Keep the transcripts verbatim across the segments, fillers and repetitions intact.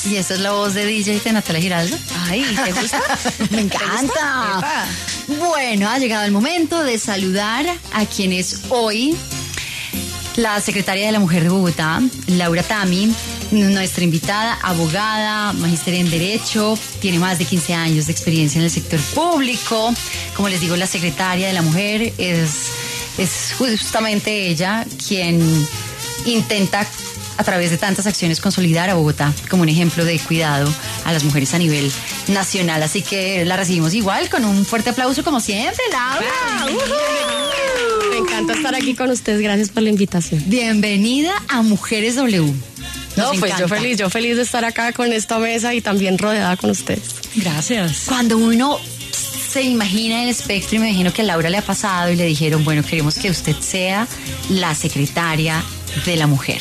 Y esta es la voz de D J de Natalia Giraldo. Ay, ¿te gusta? Me encanta. Bueno, ha llegado el momento de saludar a quien es hoy la secretaria de la Mujer de Bogotá, Laura Tami, nuestra invitada, abogada, magíster en Derecho, tiene más de quince años de experiencia en el sector público. Como les digo, la secretaria de la Mujer es, es justamente ella quien intenta, a través de tantas acciones, consolidar a Bogotá como un ejemplo de cuidado a las mujeres a nivel nacional. Así que la recibimos igual con un fuerte aplauso como siempre, Laura. Uh-huh. Me encanta estar aquí con ustedes, gracias por la invitación. Bienvenida a Mujeres W. Nos no, pues encanta. yo feliz, yo feliz de estar acá con esta mesa y también rodeada con ustedes. Gracias. Cuando uno se imagina el espectro, y me imagino que a Laura le ha pasado y le dijeron, bueno, queremos que usted sea la secretaria de la mujer.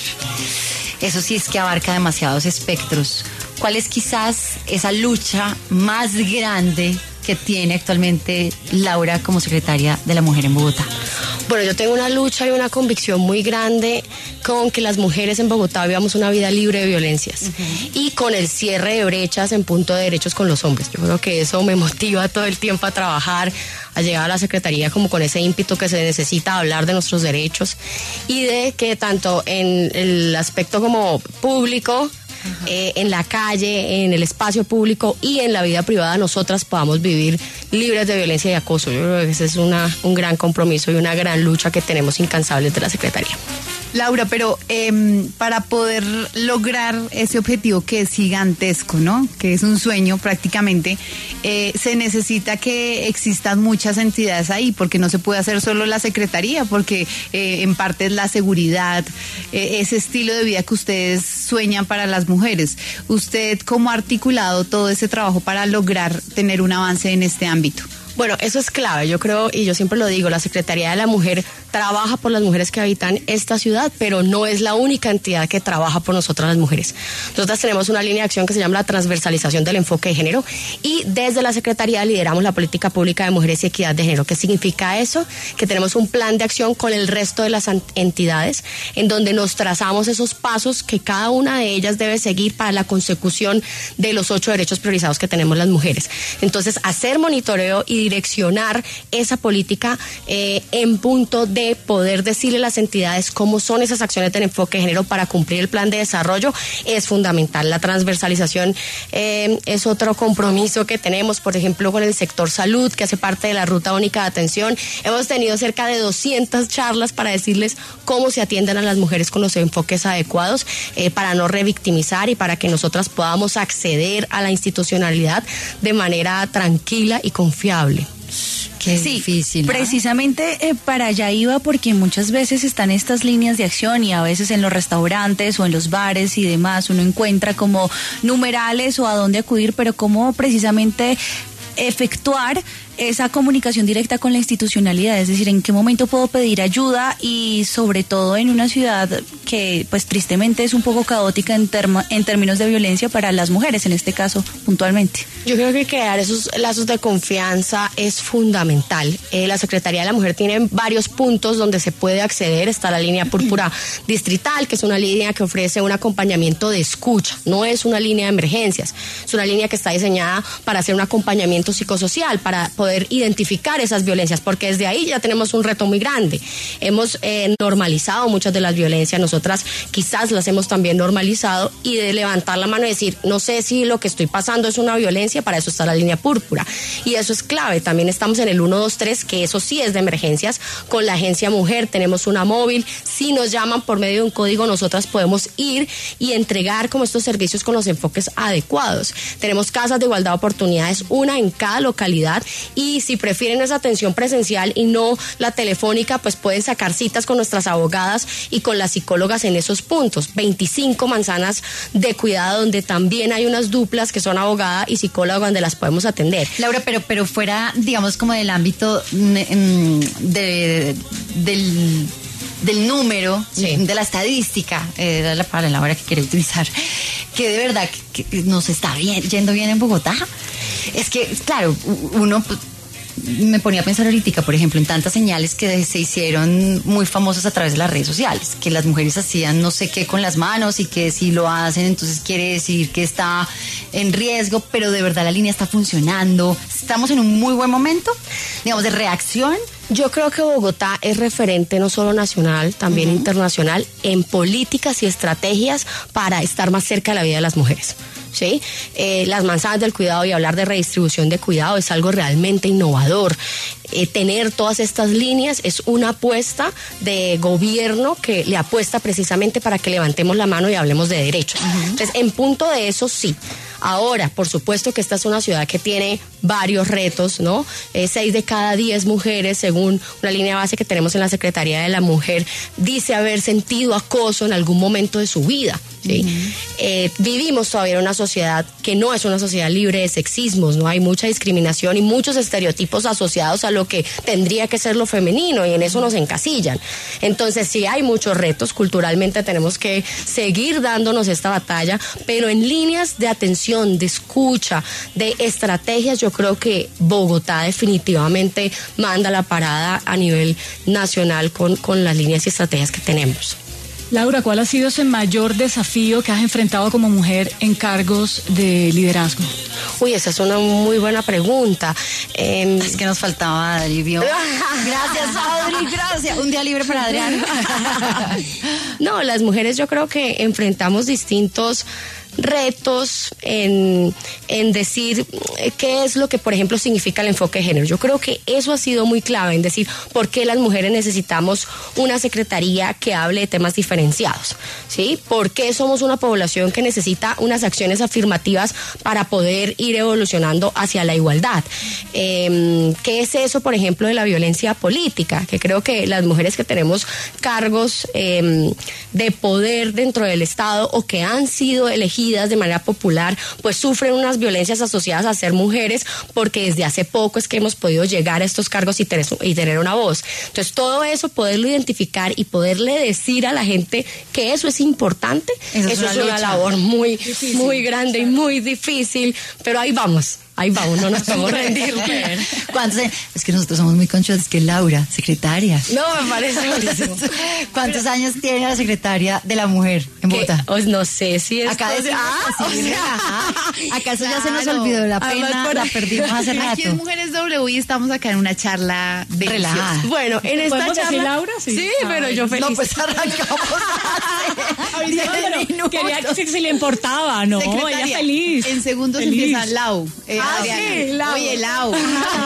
Eso sí es que abarca demasiados espectros. ¿Cuál es quizás esa lucha más grande que tiene actualmente Laura como secretaria de la Mujer en Bogotá? Bueno, yo tengo una lucha y una convicción muy grande con que las mujeres en Bogotá vivamos una vida libre de violencias, uh-huh, y con el cierre de brechas en punto de derechos con los hombres. Yo creo que eso me motiva todo el tiempo a trabajar, a llegar a la Secretaría como con ese ímpetu que se necesita, hablar de nuestros derechos y de que tanto en el aspecto como público, Eh, en la calle, en el espacio público y en la vida privada, nosotras podamos vivir libres de violencia y acoso. Yo creo que ese es una, un gran compromiso y una gran lucha que tenemos incansables de la Secretaría. Laura, pero eh, para poder lograr ese objetivo que es gigantesco, ¿no? Que es un sueño prácticamente, eh, se necesita que existan muchas entidades ahí, porque no se puede hacer solo la Secretaría, porque eh, en parte es la seguridad, eh, ese estilo de vida que ustedes sueñan para las mujeres. ¿Usted cómo ha articulado todo ese trabajo para lograr tener un avance en este ámbito? Bueno, eso es clave, yo creo, y yo siempre lo digo, la Secretaría de la Mujer trabaja por las mujeres que habitan esta ciudad, pero no es la única entidad que trabaja por nosotras las mujeres. Nosotras tenemos una línea de acción que se llama la transversalización del enfoque de género y desde la Secretaría lideramos la política pública de mujeres y equidad de género. ¿Qué significa eso? Que tenemos un plan de acción con el resto de las entidades en donde nos trazamos esos pasos que cada una de ellas debe seguir para la consecución de los ocho derechos priorizados que tenemos las mujeres. Entonces, hacer monitoreo y direccionar esa política eh, en punto de poder decirle a las entidades cómo son esas acciones del enfoque de género para cumplir el plan de desarrollo es fundamental. La transversalización eh, es otro compromiso que tenemos, por ejemplo, con el sector salud, que hace parte de la Ruta Única de Atención. Hemos tenido cerca de doscientas charlas para decirles cómo se atienden a las mujeres con los enfoques adecuados, eh, para no revictimizar y para que nosotras podamos acceder a la institucionalidad de manera tranquila y confiable. Qué sí, difícil, ¿no? Precisamente eh, para allá iba, porque muchas veces están estas líneas de acción y a veces en los restaurantes o en los bares y demás uno encuentra como numerales o a dónde acudir, pero cómo precisamente efectuar esa comunicación directa con la institucionalidad, es decir, en qué momento puedo pedir ayuda y sobre todo en una ciudad que pues tristemente es un poco caótica en, termo, en términos de violencia para las mujeres, en este caso puntualmente. Yo creo que crear esos lazos de confianza es fundamental. Eh, la Secretaría de la Mujer tiene varios puntos donde se puede acceder. Está la línea púrpura distrital, que es una línea que ofrece un acompañamiento de escucha, no es una línea de emergencias, es una línea que está diseñada para hacer un acompañamiento psicosocial, para poder identificar esas violencias, porque desde ahí ya tenemos un reto muy grande. Hemos eh, normalizado muchas de las violencias, nosotras quizás las hemos también normalizado, y de levantar la mano y decir, no sé si lo que estoy pasando es una violencia, para eso está la línea púrpura, y eso es clave. También estamos en el uno dos tres, que eso sí es de emergencias, con la Agencia Mujer, tenemos una móvil, si nos llaman por medio de un código, nosotras podemos ir y entregar como estos servicios con los enfoques adecuados. Tenemos casas de igualdad de oportunidades, una en cada localidad, y si prefieren esa atención presencial y no la telefónica, pues pueden sacar citas con nuestras abogadas y con las psicólogas en esos puntos. veinticinco manzanas de cuidado donde también hay unas duplas que son abogada y psicóloga donde las podemos atender. Laura, pero, pero fuera, digamos, como del ámbito de, de, del... del número, sí, de la estadística, eh, era la palabra que quería utilizar, que de verdad que, que nos está bien, yendo bien en Bogotá. Es que, claro, uno me ponía a pensar ahorita, por ejemplo, en tantas señales que se hicieron muy famosas a través de las redes sociales, que las mujeres hacían no sé qué con las manos y que si lo hacen entonces quiere decir que está en riesgo, pero de verdad la línea está funcionando. Estamos en un muy buen momento, digamos, de reacción. Yo creo que Bogotá es referente no solo nacional, también uh-huh. internacional, en políticas y estrategias para estar más cerca de la vida de las mujeres. ¿Sí? Eh, las manzanas del cuidado y hablar de redistribución de cuidado es algo realmente innovador. Eh, tener todas estas líneas es una apuesta de gobierno que le apuesta precisamente para que levantemos la mano y hablemos de derechos. Uh-huh. Entonces, en punto de eso, sí. Ahora, por supuesto que esta es una ciudad que tiene varios retos, ¿no? Eh, seis de cada diez mujeres, según una línea base que tenemos en la Secretaría de la Mujer, dice haber sentido acoso en algún momento de su vida, ¿sí? Uh-huh. Eh, vivimos todavía en una sociedad que no es una sociedad libre de sexismos, ¿no? Hay mucha discriminación y muchos estereotipos asociados a lo que tendría que ser lo femenino, y en eso nos encasillan. Entonces, sí hay muchos retos, culturalmente tenemos que seguir dándonos esta batalla, pero en líneas de atención, de escucha, de estrategias, yo creo que Bogotá definitivamente manda la parada a nivel nacional con, con las líneas y estrategias que tenemos. Laura, ¿cuál ha sido ese mayor desafío que has enfrentado como mujer en cargos de liderazgo? Uy, esa es una muy buena pregunta. Eh, es que nos faltaba Adri, ¿vio? Gracias, Adri, gracias. Un día libre para Adrián. No, las mujeres yo creo que enfrentamos distintos retos en, en decir qué es lo que, por ejemplo, significa el enfoque de género. Yo creo que eso ha sido muy clave en decir por qué las mujeres necesitamos una secretaría que hable de temas diferenciados, ¿sí? ¿Por qué somos una población que necesita unas acciones afirmativas para poder ir evolucionando hacia la igualdad? Eh, ¿Qué es eso, por ejemplo, de la violencia política? Que creo que las mujeres que tenemos cargos eh, de poder dentro del Estado o que han sido elegidas de manera popular, pues sufren unas violencias asociadas a ser mujeres, porque desde hace poco es que hemos podido llegar a estos cargos y tener, y tener una voz. Entonces, todo eso, poderlo identificar y poderle decir a la gente que eso es importante, eso, eso es una, es una labor muy, difícil, muy grande y muy difícil, pero ahí vamos. Ahí vamos, no nos podemos rendir. ¿Cuántos años? Es que nosotros somos muy conchos, es que Laura, secretaria. No, me parece buenísimo. ¿Cuántos años tiene la secretaria de la mujer en Bogotá? Pues no sé si es. Acá es, ah, sí, o sea, ¿acaso claro, ya se nos olvidó la pena? Por... La perdimos hace rato. Aquí en Mujeres W y estamos acá en una charla relajada. Bueno, en esta charla. Decir, Laura? Sí, sí ah, pero yo feliz. No, pues arrancamos hace diez minutos. Quería que se le importaba, ¿no? Secretaria, ella feliz. En segundos feliz. Empieza Lau. Eh, Ah, sí, Lau. Oye, Lau.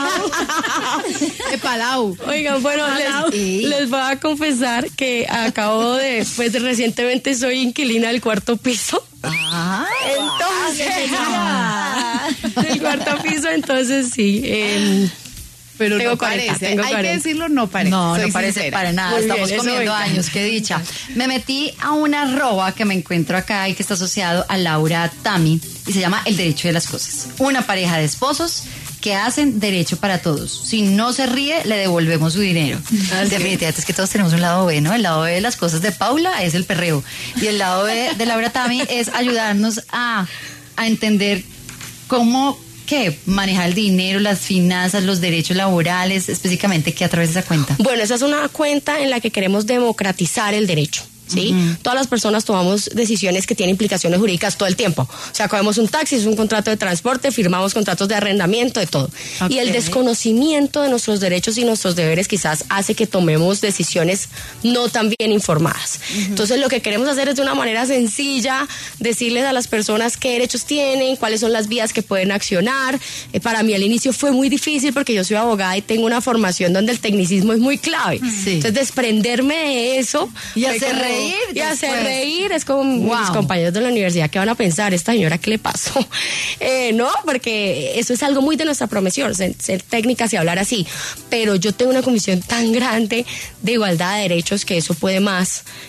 Epa, Lau. Oigan, bueno, les, les voy a confesar que acabo de, pues recientemente soy inquilina del cuarto piso. Ah, entonces, ah, del cuarto piso, entonces sí. Eh, Pero tengo no cuarenta, parece, tengo hay cuarenta. que decirlo, no parece. No, Soy no parece sincera. para nada. Muy Estamos bien, comiendo eso años, qué dicha. Me metí a una arroba que me encuentro acá y que está asociado a Laura Tami y se llama El Derecho de las Cosas. Una pareja de esposos que hacen derecho para todos. Si no se ríe, le devolvemos su dinero. Así definitivamente es que todos tenemos un lado B, ¿no? El lado B de las cosas de Paula es el perreo y el lado B de Laura Tami es ayudarnos a, a entender cómo ¿qué? Manejar el dinero, las finanzas, los derechos laborales, específicamente, ¿qué a través de esa cuenta? Bueno, esa es una cuenta en la que queremos democratizar el derecho. ¿Sí? Uh-huh. Todas las personas tomamos decisiones que tienen implicaciones jurídicas todo el tiempo. O sea, cogemos un taxi, es un contrato de transporte, firmamos contratos de arrendamiento, de todo. Okay. Y el desconocimiento de nuestros derechos y nuestros deberes quizás hace que tomemos decisiones no tan bien informadas. Uh-huh. Entonces, lo que queremos hacer es de una manera sencilla decirles a las personas qué derechos tienen, cuáles son las vías que pueden accionar. Eh, para mí al inicio fue muy difícil porque yo soy abogada y tengo una formación donde el tecnicismo es muy clave. Sí. Entonces, desprenderme de eso y hacer reír. Y después. hacer reír, es como wow. Mis compañeros de la universidad que van a pensar, esta señora, ¿qué le pasó? Eh, no, porque eso es algo muy de nuestra profesión, ser, ser técnicas y hablar así, pero yo tengo una comisión tan grande de igualdad de derechos que eso puede más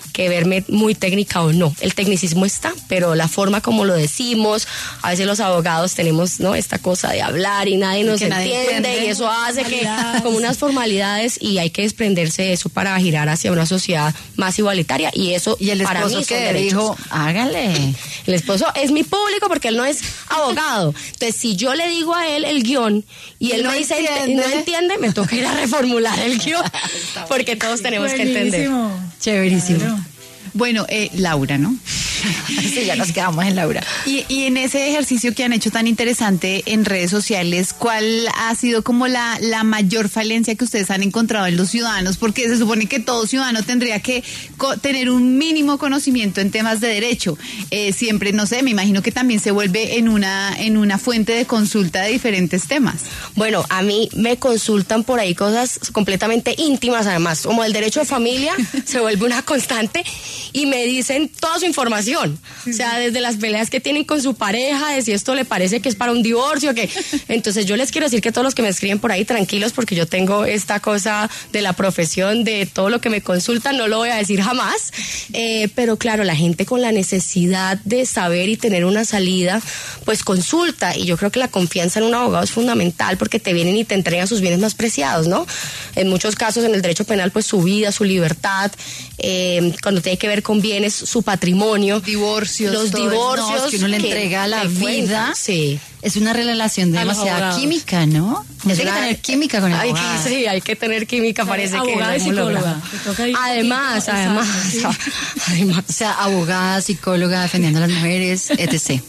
que verme muy técnica o no. El tecnicismo está, pero la forma como lo decimos, a veces los abogados tenemos, ¿no?, esta cosa de hablar y nadie nos entiende, entiende, y eso hace que como unas formalidades, y hay que desprenderse de eso para girar hacia una sociedad más igualitaria, y eso y el para esposo mí que dijo, hágale. El esposo es mi público porque él no es abogado. Entonces, si yo le digo a él el guión y él no me dice entiende. no entiende, me toca ir a reformular el guión porque todos tenemos que entender. Chéverísimo. Claro. Bueno, eh, Laura, ¿no? Sí, ya nos quedamos en Laura. Y, y en ese ejercicio que han hecho tan interesante en redes sociales, ¿cuál ha sido como la, la mayor falencia que ustedes han encontrado en los ciudadanos? Porque se supone que todo ciudadano tendría que co- tener un mínimo conocimiento en temas de derecho. Eh, siempre, no sé, me imagino que también se vuelve en una, en una fuente de consulta de diferentes temas. Bueno, a mí me consultan por ahí cosas completamente íntimas, además, como el derecho de familia se vuelve una constante, y me dicen toda su información, o sea, desde las peleas que tienen con su pareja, de si esto le parece que es para un divorcio, que entonces yo les quiero decir que todos los que me escriben por ahí, tranquilos, porque yo tengo esta cosa de la profesión, de todo lo que me consultan, no lo voy a decir jamás, eh, pero claro, la gente con la necesidad de saber y tener una salida, pues consulta, y yo creo que la confianza en un abogado es fundamental, porque te vienen y te entregan sus bienes más preciados, ¿no? En muchos casos en el derecho penal, pues su vida, su libertad, eh, cuando tiene que ver con bienes, su patrimonio, divorcios, los todo divorcios eso, no, es que uno le que entrega la le vida. cuentan, sí. Es una relación de A los demasiada abogados. química, ¿no? Hay que tener química con el hay abogado. que, sí, hay que tener química, parece que abogada y lo hemos psicóloga. logrado. Te toca ir- Además, Exacto, además, sí. además. O sea, abogada, psicóloga, defendiendo a las mujeres, etcétera.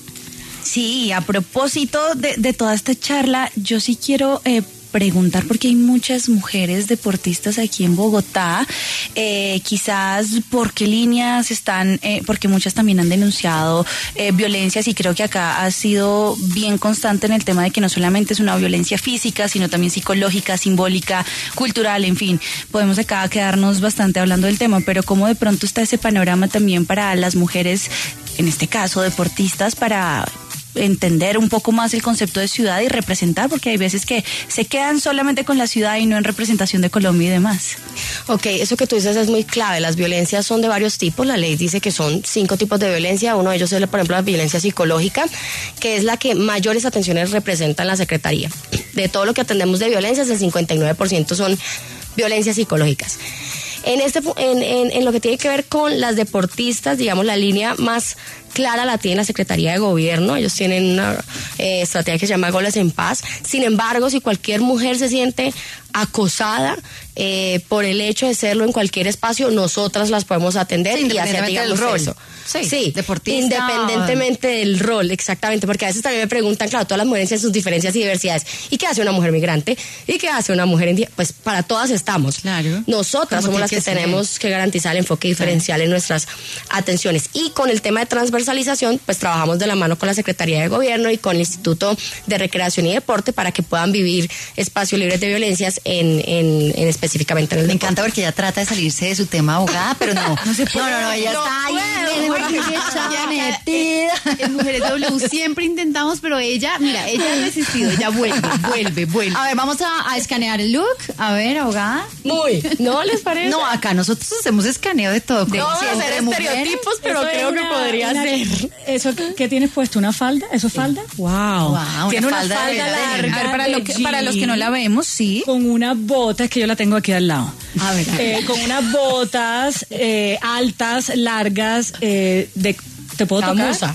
Sí, a propósito de, de toda esta charla, yo sí quiero eh, preguntar, porque hay muchas mujeres deportistas aquí en Bogotá, eh, quizás por qué líneas están, eh, porque muchas también han denunciado eh, violencias, y creo que acá ha sido bien constante en el tema de que no solamente es una violencia física, sino también psicológica, simbólica, cultural, en fin, podemos acá quedarnos bastante hablando del tema, pero cómo de pronto está ese panorama también para las mujeres, en este caso deportistas, para entender un poco más el concepto de ciudad y representar, porque hay veces que se quedan solamente con la ciudad y no en representación de Colombia y demás. Ok, eso que tú dices es muy clave. Las violencias son de varios tipos. La ley dice que son cinco tipos de violencia. Uno de ellos es, por ejemplo, la violencia psicológica, que es la que mayores atenciones representa en la Secretaría. De todo lo que atendemos de violencias, el cincuenta y nueve por ciento son violencias psicológicas. En, este, en, en, en lo que tiene que ver con las deportistas, digamos, la línea más clara la tiene la Secretaría de Gobierno. Ellos tienen una eh, estrategia que se llama Goles en Paz. Sin embargo, si cualquier mujer se siente acosada eh, por el hecho de serlo en cualquier espacio, nosotras las podemos atender Sí, y hacer, digamos, del rol. eso. Sí, Sí, deportista. independientemente del rol, exactamente, porque a veces también me preguntan, claro, todas las mujeres tienen sus diferencias y diversidades. ¿Y qué hace una mujer migrante? ¿Y qué hace una mujer indígena? Pues para todas estamos. Claro. Nosotras Como somos las tiene que, que ser. tenemos que garantizar el enfoque diferencial en nuestras atenciones. Y con el tema de transversalización, pues trabajamos de la mano con la Secretaría de Gobierno y con el Instituto de Recreación y Deporte para que puedan vivir espacios libres de violencias en, en, en específicamente en el Me deporte. encanta porque ella trata de salirse de su tema abogada, pero no. No, se puede. no, no, no, ella No está ahí. puedo, metida, Ya, metida. En Mujeres W siempre intentamos, pero ella, mira, ella ha resistido, ella vuelve, vuelve, vuelve. A ver, vamos a, a escanear el look. A ver, abogada. Muy, ¿no les parece? No, acá nosotros hacemos escaneo de todo. No vamos a Consciente hacer de mujeres. estereotipos, pero Eso es creo que una- podría una- ser. ¿Eso qué tienes puesto? ¿Una falda? ¿Eso es falda? Wow. Wow, Tiene una una falda falda, de- de- larga. A ver, para, de lo que, para los que jean, no la vemos, sí. con unas botas, que yo la tengo aquí al lado. A ver, a ver. Eh, con unas botas eh, altas, largas, eh, de... ¿Te puedo tocar? Gamuza.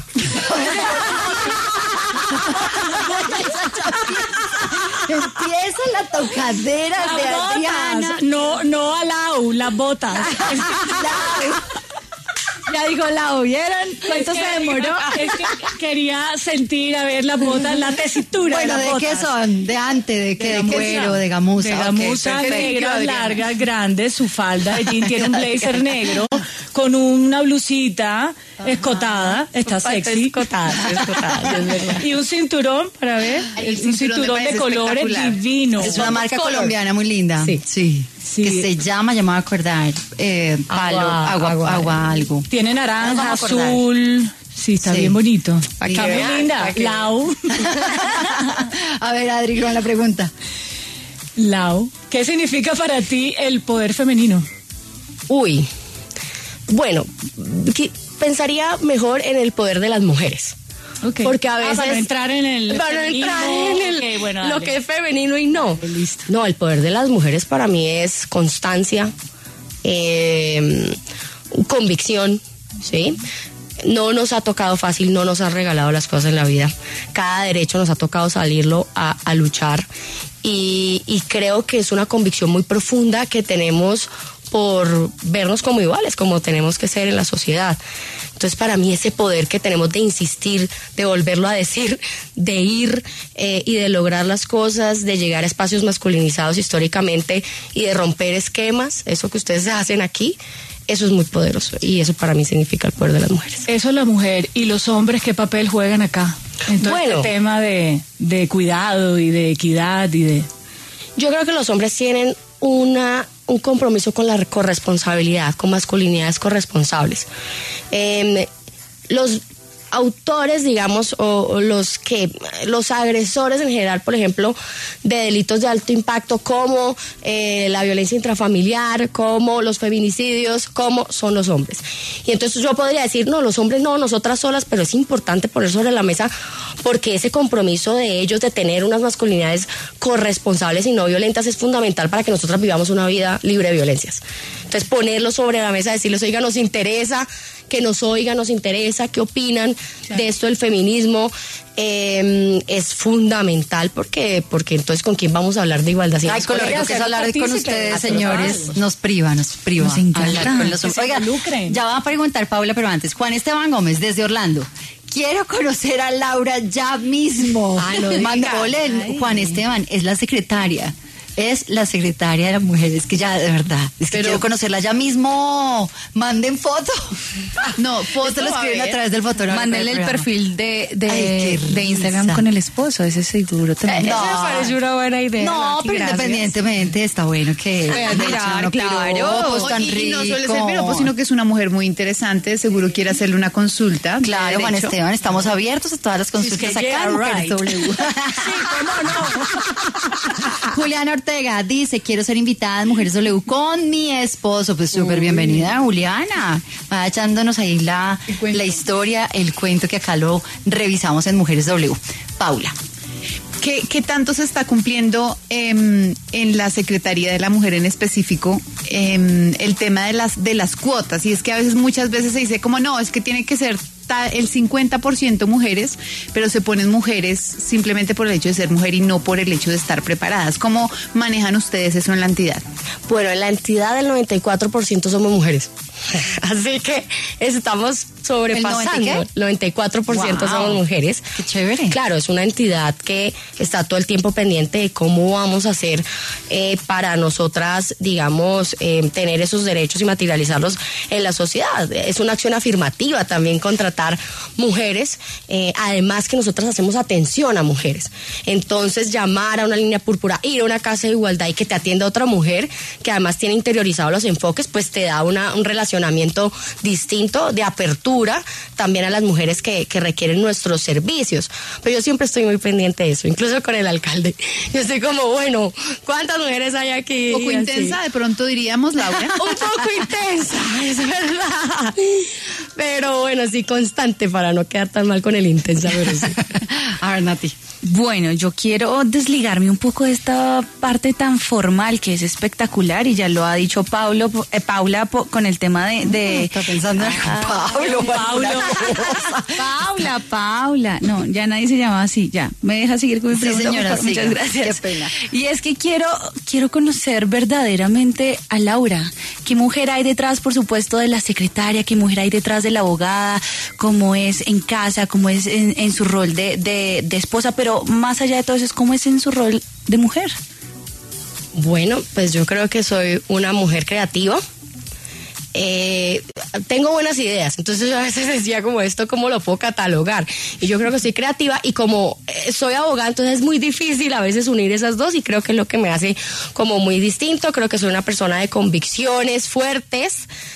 Empieza la tocadera de Las Adriana. botas. No, no a Lau, las botas. Ya digo, ¿la oyeron? ¿Cuánto Es se que- demoró? Es que quería sentir, a ver las botas, la tesitura Bueno, de ¿de las qué botas. son? ¿De ante? ¿De qué? ¿De, gamuza. cuero? ¿De gamuza? De Ok, gamuza, perfecto. negras, Adriana. largas, grandes, su falda de jean tiene un blazer negro con una blusita escotada, está sexy. Escotada, escotada, es verdad. Y un cinturón, para ver, Ay, el un cinturón me cinturón de parece colores espectacular. divino. Es una marca Color. colombiana muy linda. Sí. Sí. Sí. Que se llama, ya me voy a acordar, eh, palo, Agua, agua, agua, agua. algo. Tiene Nos naranja, vamos a acordar. azul. Sí, está Sí. bien bonito. Pa' que Está muy vean, linda. pa' que Lau. A ver, Adri, con la pregunta. Lau, ¿qué significa para ti el poder femenino? Uy, Bueno, pensaría mejor en el poder de las mujeres. Okay. Porque a veces... Ah, para no entrar en el... Para no entrar en el, okay, bueno, lo que es femenino y no. Dale, listo. No, el poder de las mujeres para mí es constancia, eh, convicción, ¿sí? No nos ha tocado fácil, no nos han regalado las cosas en la vida. Cada derecho nos ha tocado salirlo a, a luchar. Y, y creo que es una convicción muy profunda que tenemos por vernos como iguales, como tenemos que ser en la sociedad. Entonces, para mí, ese poder que tenemos de insistir, de volverlo a decir, de ir eh, y de lograr las cosas, de llegar a espacios masculinizados históricamente y de romper esquemas, eso que ustedes hacen aquí, eso es muy poderoso y eso para mí significa el poder de las mujeres. Eso es la mujer. ¿Y los hombres qué papel juegan acá? En todo bueno, este tema de, de cuidado y de equidad y de... Yo creo que los hombres tienen una... un compromiso con la corresponsabilidad, con masculinidades corresponsables. Eh, los autores, digamos, o, o los que, los agresores en general, por ejemplo, de delitos de alto impacto, como eh, la violencia intrafamiliar, como los feminicidios, como son los hombres. Y entonces yo podría decir, no, los hombres no, nosotras solas, pero es importante poner sobre la mesa porque ese compromiso de ellos de tener unas masculinidades corresponsables y no violentas es fundamental para que nosotras vivamos una vida libre de violencias. Entonces ponerlo sobre la mesa, decirles, oiga, nos interesa, que nos oigan, nos interesa, qué opinan claro. de esto del feminismo, eh, es fundamental porque porque entonces con quién vamos a hablar de igualdad. Ay, con lo rico que es hablar con ustedes, señores, nos priva, nos priva. Nos encanta. Con los Oiga, ya va a preguntar Paula, pero antes, Juan Esteban Gómez, desde Orlando. Quiero conocer a Laura ya mismo. Ah, no Mandólen, Juan Esteban, es la secretaria. Es la secretaria de las mujeres, que ya, de verdad, es que Pero, quiero conocerla ya mismo. Manden foto. No, foto. Esto lo escriben a, a través del fotógrafo. Mándenle el perfil de, de, Ay, de Instagram con el esposo, ese seguro también. Eh, no. Eso me parece una buena idea. No, pero gracias. Independientemente está bueno que mirar, claro. Pues tan y, y no suele ser piropo, sino que es una mujer muy interesante, seguro quiere hacerle una consulta. Claro, Juan Esteban, estamos abiertos a todas las consultas sí, acá. Right. W. Sí, cómo no. Juliana Ortega dice, quiero ser invitada en Mujeres W con mi esposo. Pues súper bienvenida, Juliana. Va echándonos ahí la, la historia, el cuento que acá lo revisamos en Mujeres W. Paula. ¿Qué, qué tanto se está cumpliendo eh, en la Secretaría de la Mujer en específico eh, el tema de las, de las cuotas? Y es que a veces, muchas veces se dice como no, es que tiene que ser el cincuenta por ciento mujeres, pero se ponen mujeres simplemente por el hecho de ser mujer y no por el hecho de estar preparadas. ¿Cómo manejan ustedes eso en la entidad? Bueno, en la entidad el noventa y cuatro por ciento somos mujeres. Así que estamos sobrepasando. ¿El noventa y cuatro por ciento wow. somos mujeres. Qué chévere. Claro, es una entidad que está todo el tiempo pendiente de cómo vamos a hacer eh, para nosotras, digamos, eh, tener esos derechos y materializarlos en la sociedad. Es una acción afirmativa también contratar mujeres, eh, además que nosotras hacemos atención a mujeres. Entonces, llamar a una línea púrpura, ir a una casa de igualdad y que te atienda otra mujer, que además tiene interiorizados los enfoques, pues te da una, un relacionamiento distinto, de apertura, también a las mujeres que, que requieren nuestros servicios. Pero yo siempre estoy muy pendiente de eso, incluso con el alcalde. Yo estoy como, bueno, ¿cuántas mujeres hay aquí? Un poco así. Intensa, de pronto diríamos, Laura. Un poco intensa, es verdad. Pero bueno, sí, constante para no quedar tan mal con el intensa. Pero sí. A ver, Nati. Bueno, yo quiero desligarme un poco de esta parte tan formal que es espectacular y ya lo ha dicho Paulo, eh, Paula po, con el tema de... de está pensando en ah, Pablo, Paulo. Paula, Paula. No, ya nadie se llama así, ya. ¿Me deja seguir con mi pregunta? Sí, señora, Muchas siga. gracias. Qué pena. Y es que quiero, quiero conocer verdaderamente a Laura. ¿Qué mujer hay detrás, por supuesto, de la secretaria? ¿Qué mujer hay detrás de la abogada? ¿Cómo es en casa? ¿Cómo es en, en su rol de, de, de esposa? Pero más allá de todo eso, ¿cómo es en su rol de mujer? Bueno, pues yo creo que soy una mujer creativa. Eh, tengo buenas ideas, entonces yo a veces decía como esto, ¿cómo lo puedo catalogar? Y yo creo que soy creativa y como eh, soy abogada, entonces es muy difícil a veces unir esas dos y creo que es lo que me hace como muy distinto. Creo que soy una persona de convicciones fuertes,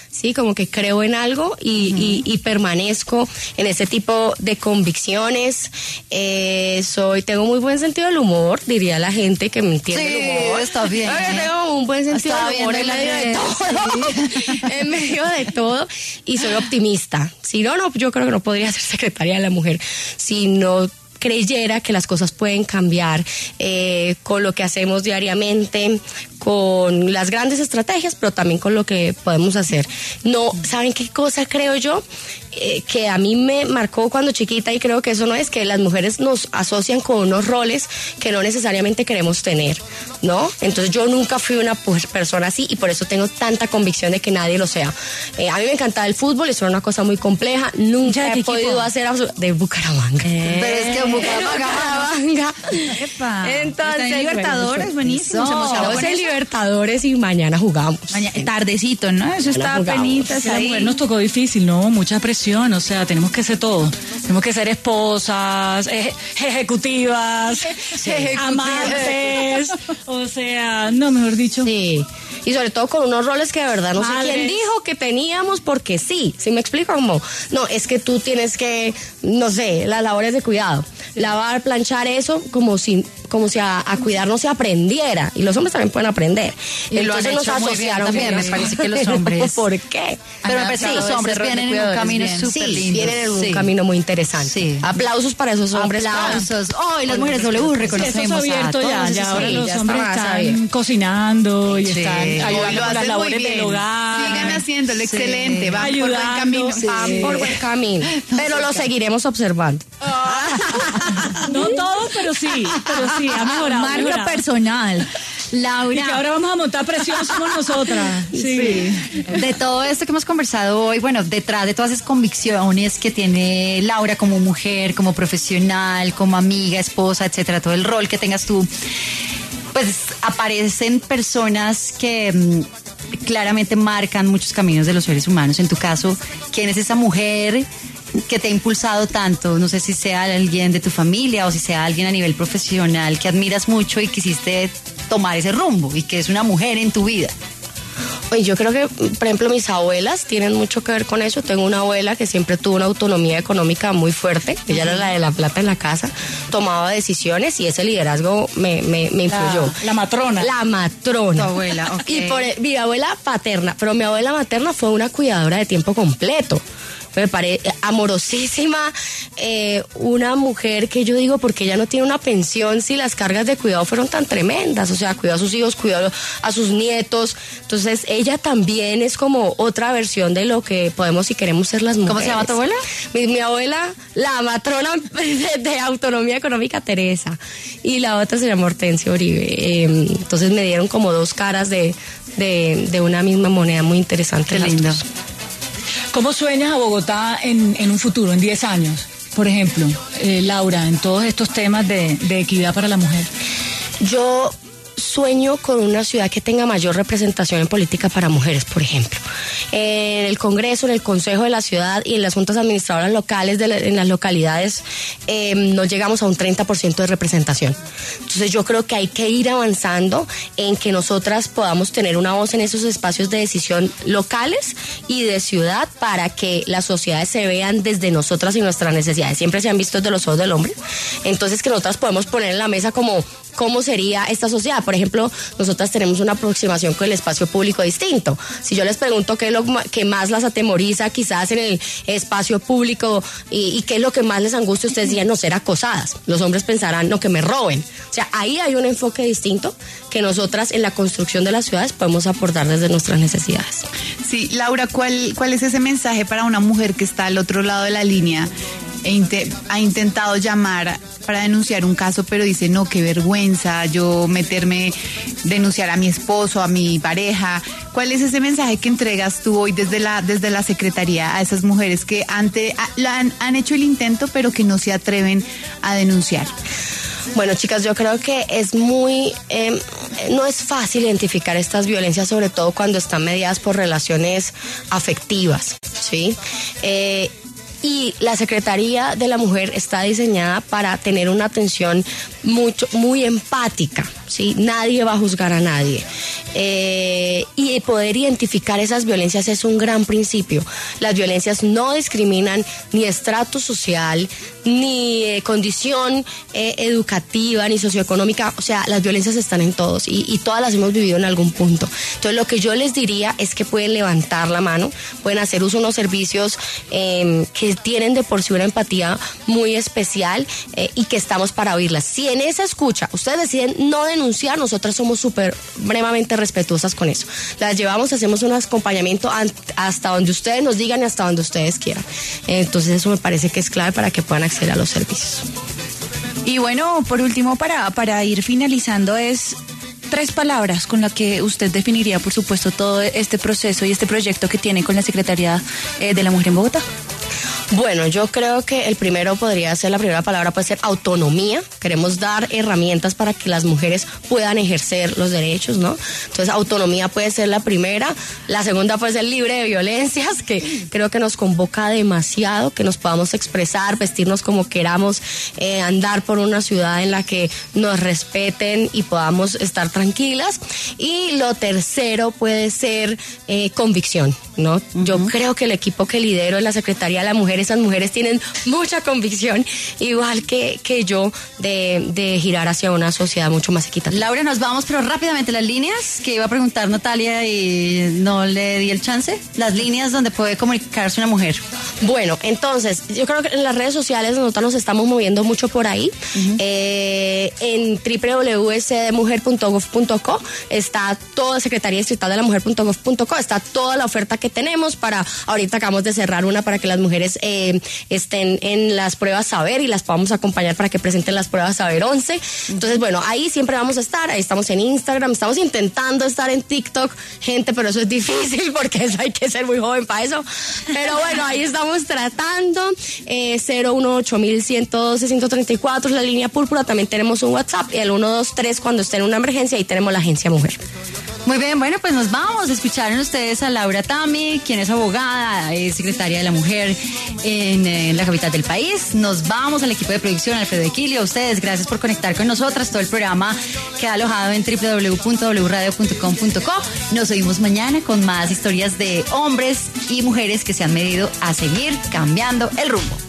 sí, como que creo en algo y, uh-huh. y, y permanezco en ese tipo de convicciones. Eh, soy, tengo muy buen sentido del humor, diría la gente que me entiende sí, el humor. Está bien. Yo tengo un buen sentido está del humor en medio de todo, sí. en medio de todo, y soy optimista. Si no, no, yo creo que no podría ser secretaria de la mujer si no creyera que las cosas pueden cambiar eh, con lo que hacemos diariamente, con las grandes estrategias, pero también con lo que podemos hacer. No, ¿saben qué cosa creo yo? Eh, que a mí me marcó cuando chiquita, y creo que eso no es, que las mujeres nos asocian con unos roles que no necesariamente queremos tener, ¿no? Entonces yo nunca fui una persona así, y por eso tengo tanta convicción de que nadie lo sea. Eh, a mí me encantaba el fútbol, eso era una cosa muy compleja, nunca he podido equipo? hacer absol- de Bucaramanga. Eh, pero es que Bucaramanga. Bucaramanga. Entonces, en Libertadores, buenísimo. Estamos en Libertadores y mañana jugamos. Mañana, tardecito, ¿no? Eso está penitas ahí. ahí. La mujer nos tocó difícil, ¿no? Mucha presión, o sea, tenemos que ser todo. Tenemos que ser esposas, eje- ejecutivas, sí. amantes, o sea, no, mejor dicho. Sí, y sobre todo con unos roles que de verdad no Madres. sé quién dijo que teníamos, porque sí, ¿sí me explico? Como, no, es que tú tienes que, no sé, las labores de cuidado, lavar, planchar, eso, como si, como si a, a cuidar no se aprendiera, y los hombres también pueden aprender. Y entonces lo han hecho nos muy asociaron bien también, con me parece que los hombres. ¿Por qué? Pero me parece que los hombres vienen en un camino súper Sí, lindo. vienen en un Sí. camino muy interesante. Sí. Aplausos para esos hombres. Aplausos. Oh, y las mujeres W reconocemos Eso es abierto a todos ya, esos ya ahora sí, los ya hombres está más están abierto. cocinando y Sí. están Hoy ayudando lo con las hacen muy labores bien. del hogar. Sigan haciéndolo, Sí. excelente. Van por buen Ayudando, camino. sí. Van por buen camino. Pero lo seguiremos observando. No todos, pero sí, pero sí, ha mejorado. Marca mejorado. personal. Y que ahora vamos a montar presión somos nosotras. Sí. De todo esto que hemos conversado hoy, bueno, detrás de todas esas convicciones que tiene Laura como mujer, como profesional, como amiga, esposa, etcétera, todo el rol que tengas tú, pues aparecen personas que mmm, claramente marcan muchos caminos de los seres humanos. En tu caso, ¿quién es esa mujer que te ha impulsado tanto? No sé si sea alguien de tu familia o si sea alguien a nivel profesional que admiras mucho y quisiste tomar ese rumbo, y que es una mujer en tu vida. Oye, yo creo que, por ejemplo, mis abuelas tienen mucho que ver con eso. Tengo una abuela que siempre tuvo una autonomía económica muy fuerte. Ella era la de la plata en la casa, tomaba decisiones, y ese liderazgo me, me, me influyó. La, la matrona. La matrona. Tu abuela, ok. Y por mi abuela paterna, pero mi abuela materna fue una cuidadora de tiempo completo. Me parece amorosísima, eh, una mujer que yo digo, porque ella no tiene una pensión si las cargas de cuidado fueron tan tremendas. O sea, cuidó a sus hijos, cuidó a sus nietos. Entonces ella también es como otra versión de lo que podemos y queremos ser las mujeres. ¿Cómo se llama tu abuela? Mi, mi abuela, la matrona de, de autonomía económica, Teresa, y la otra se llama Hortensia Uribe. Eh, entonces me dieron como dos caras de, de, de una misma moneda, muy interesante. Qué lindo. Dos. ¿Cómo sueñas a Bogotá en, en un futuro, en diez años? Por ejemplo, eh, Laura, en todos estos temas de, de equidad para la mujer. Yo sueño con una ciudad que tenga mayor representación en política para mujeres, por ejemplo. En el Congreso, en el Consejo de la Ciudad y en las juntas administradoras locales, de la, en las localidades, eh, no llegamos a un treinta por ciento de representación. Entonces yo creo que hay que ir avanzando en que nosotras podamos tener una voz en esos espacios de decisión locales y de ciudad, para que las sociedades se vean desde nosotras y nuestras necesidades. Siempre se han visto desde los ojos del hombre. Entonces que nosotras podemos poner en la mesa como cómo sería esta sociedad. Por ejemplo, nosotras tenemos una aproximación con el espacio público distinto. Si yo les pregunto qué es lo que más las atemoriza quizás en el espacio público y, y qué es lo que más les angustia, ustedes dirían, no, ser acosadas. Los hombres pensarán, no, que me roben. O sea, ahí hay un enfoque distinto que nosotras en la construcción de las ciudades podemos aportar desde nuestras necesidades. Sí, Laura, ¿cuál, cuál es ese mensaje para una mujer que está al otro lado de la línea e inte- ha intentado llamar para denunciar un caso, pero dice, no, qué vergüenza yo meterme, denunciar a mi esposo, a mi pareja? ¿Cuál es ese mensaje que entregas tú hoy desde la desde la Secretaría a esas mujeres que ante, a, la han, han hecho el intento, pero que no se atreven a denunciar? Bueno, chicas, yo creo que es muy, eh, no es fácil identificar estas violencias, sobre todo cuando están mediadas por relaciones afectivas, ¿sí? Eh, Y la Secretaría de la Mujer está diseñada para tener una atención mucho, muy empática, ¿sí? Nadie va a juzgar a nadie. Eh, y poder identificar esas violencias es un gran principio. Las violencias no discriminan ni estrato social, ni eh, condición eh, educativa, ni socioeconómica. O sea, las violencias están en todos y, y todas las hemos vivido en algún punto. Entonces, lo que yo les diría es que pueden levantar la mano, pueden hacer uso de unos servicios eh, que tienen de por sí una empatía muy especial eh, y que estamos para oírlas. Si en esa escucha ustedes deciden no denunciar, nosotras somos supremamente respetuosas con eso. Las llevamos, hacemos un acompañamiento hasta donde ustedes nos digan y hasta donde ustedes quieran. Entonces eso me parece que es clave para que puedan acceder a los servicios. Y bueno, por último, para, para ir finalizando, es tres palabras con las que usted definiría, por supuesto, todo este proceso y este proyecto que tiene con la Secretaría eh, de la Mujer en Bogotá. Bueno, yo creo que el primero podría ser, la primera palabra puede ser autonomía. Queremos dar herramientas para que las mujeres puedan ejercer los derechos, ¿no? Entonces, autonomía puede ser la primera. La segunda puede ser libre de violencias, que creo que nos convoca demasiado, que nos podamos expresar, vestirnos como queramos, eh, andar por una ciudad en la que nos respeten y podamos estar tranquilas. Y lo tercero puede ser eh, convicción, ¿no? Uh-huh. Yo creo que el equipo que lidero en la Secretaría de la Mujer, esas mujeres tienen mucha convicción, igual que, que yo, de, de girar hacia una sociedad mucho más equitativa. Laura, nos vamos, pero rápidamente las líneas que iba a preguntar Natalia y no le di el chance. Las líneas donde puede comunicarse una mujer. Bueno, entonces, yo creo que en las redes sociales nosotros nos estamos moviendo mucho por ahí. Uh-huh. Eh, en doble u doble u doble u punto s d mujer punto gov punto co está toda Secretaría Distrital de la Mujer punto gov punto co, está toda la oferta que tenemos para, ahorita acabamos de cerrar una para que las mujeres Eh, estén en las pruebas Saber y las podamos acompañar para que presenten las pruebas Saber once. Entonces, bueno, ahí siempre vamos a estar, ahí estamos en Instagram, estamos intentando estar en TikTok, gente, pero eso es difícil porque eso hay que ser muy joven para eso. Pero bueno, ahí estamos tratando. Eh, cero uno ocho mil ciento doce ciento treinta y cuatro es la línea púrpura, también tenemos un WhatsApp y el uno dos tres cuando esté en una emergencia, ahí tenemos la agencia Mujer. Muy bien, bueno, pues nos vamos. Escucharon ustedes a Laura Tami, quien es abogada, es secretaria de la Mujer en, en la capital del país. Nos vamos al equipo de producción, Alfredo Equilio. A ustedes, gracias por conectar con nosotras. Todo el programa queda alojado en doble u doble u doble u punto w radio punto com punto co. Nos oímos mañana con más historias de hombres y mujeres que se han medido a seguir cambiando el rumbo.